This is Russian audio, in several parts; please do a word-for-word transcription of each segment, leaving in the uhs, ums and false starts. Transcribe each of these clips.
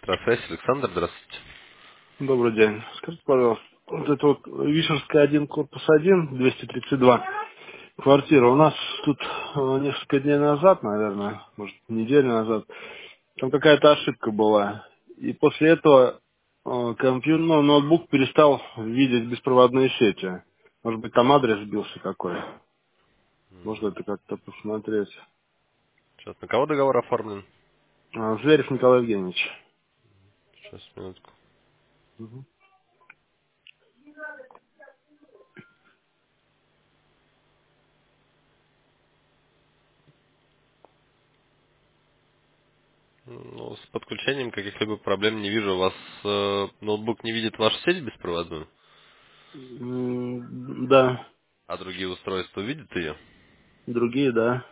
Электросвязь, Александр, здравствуйте. Добрый день. Скажите, пожалуйста, вот это вот Вишенская один, корпус один, двести тридцать два, квартира. У нас тут э, несколько дней назад, наверное, может, неделю назад, там какая-то ошибка была. И после этого э, компьютер, ну, ноутбук перестал видеть беспроводные сети. Может быть, там адрес сбился какой. Можно это как-то посмотреть. Сейчас на кого договор оформлен? А, Зверев Николай Евгеньевич. Сейчас, минутку. Мгм. Ну, с подключением каких-либо проблем не вижу. У вас э, ноутбук не видит вашу сеть беспроводную, М, Да, а другие устройства видят ее? другие, да.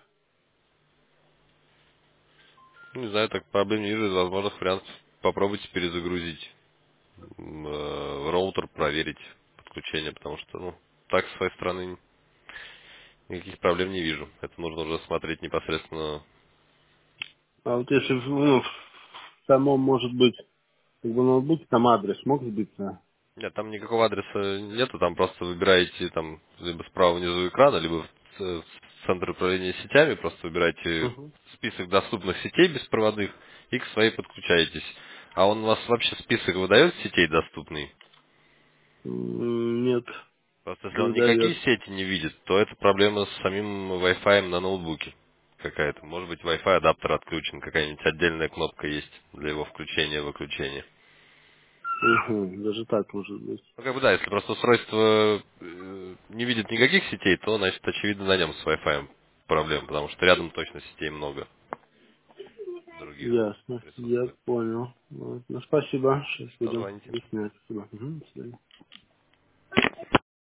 Ну, не знаю, так проблем не вижу. Из возможных вариантов попробуйте перезагрузить м, э, роутер, проверить подключение, потому что, ну, так с своей стороны никаких проблем не вижу. Это нужно уже смотреть непосредственно. А вот если в- ну, в самом, может быть, как бы ноутбуке там адрес мог сбиться? Нет, там никакого адреса нету, там просто выбираете там либо справа внизу экрана, либо в ц- в центр управления сетями, просто выбираете Угу. список доступных сетей беспроводных и к своей подключаетесь. А он у вас вообще список выдает сетей доступный? Нет, Просто если не он никакие выдает. сети не видит, то это проблема с самим Wi-Fi на ноутбуке какая-то. Может быть, Wi-Fi адаптер отключен, какая-нибудь отдельная кнопка есть для его включения-выключения. Угу. Даже так может быть. Ну, как бы да, если просто устройство э, не видит никаких сетей, то, значит, очевидно, на нем с Wi-Fi проблем, потому что рядом точно сетей много других Ясно, я присутствует. понял. Вот. Ну, спасибо, сейчас Что, будем звоните? выяснять. Спасибо. Мгм. До свидания.